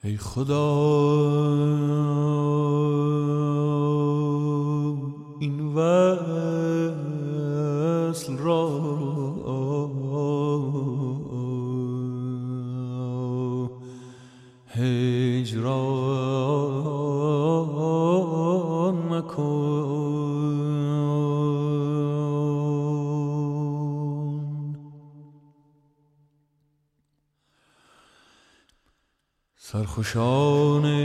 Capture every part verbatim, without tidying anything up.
ای خدا این وصل را هجران مکن. سرخوشان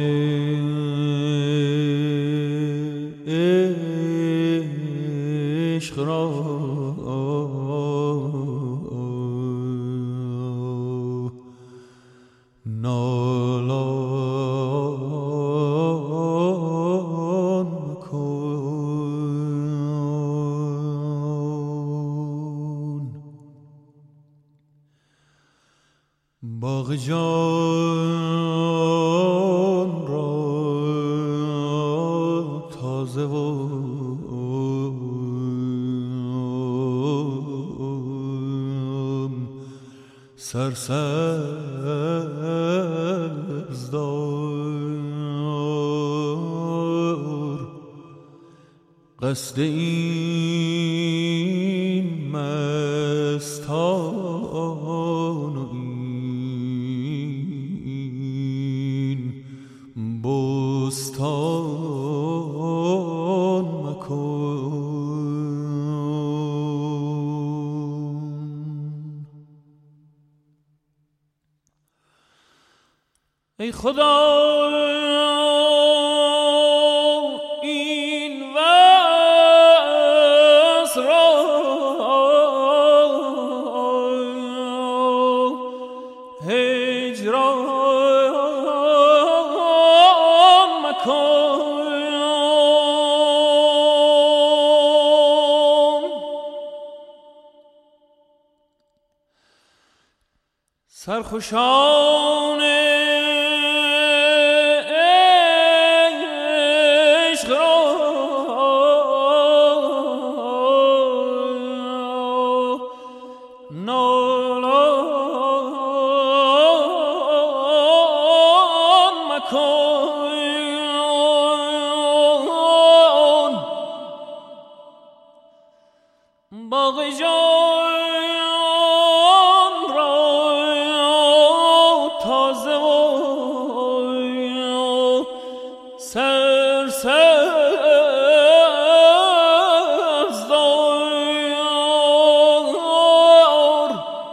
عشق را نالان مکن. باغ جان را تازه و سرسبز دار. قصد این مستان و این بستان مکن. ای خدا این وصل را هجران مکن. سرخوشان باغ جان را تازه و سرسبز دار.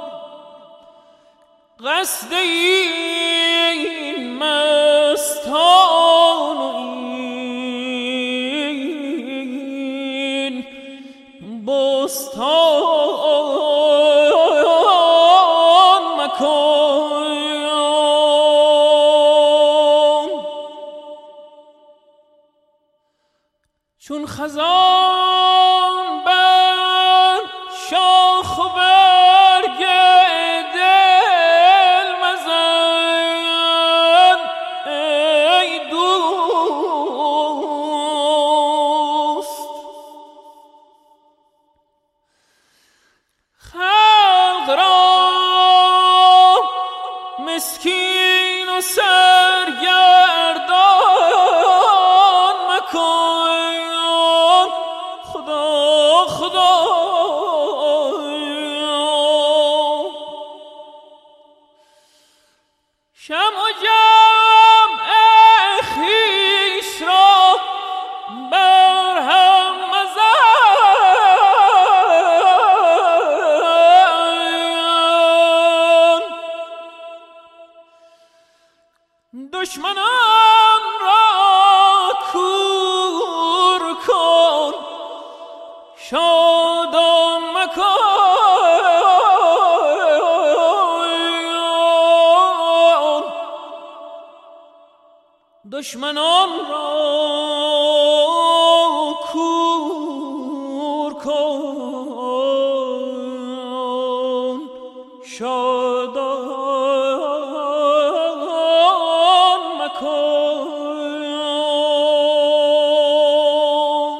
قصد این مستان و این بستان مکن. چون خزان بر شاخ و برگ دل مزن ای دوست. خلق را مسکین و سرگردان مکن. خدا خدا شمع و جمع خویش را بر هم مزن. دشمنان را کور کن شادان مکن. دشمنان را کور کن شادان مکن.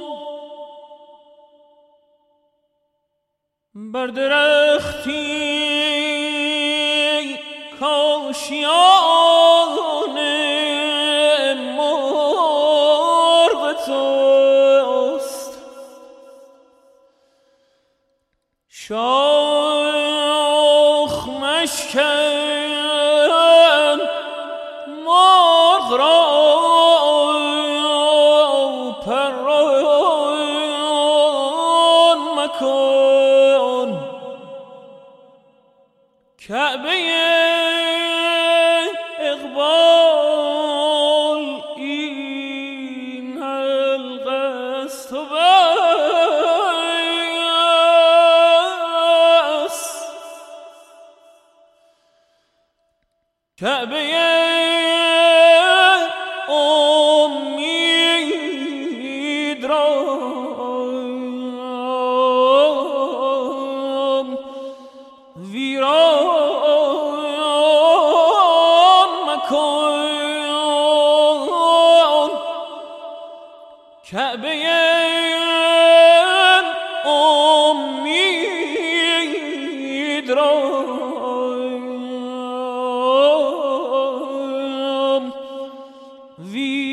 بر درختی کاشیان را پران مکن. کعبه اقبال این حلقه است و بس. کعبه امید را ویران مکن. کعبه امید را وی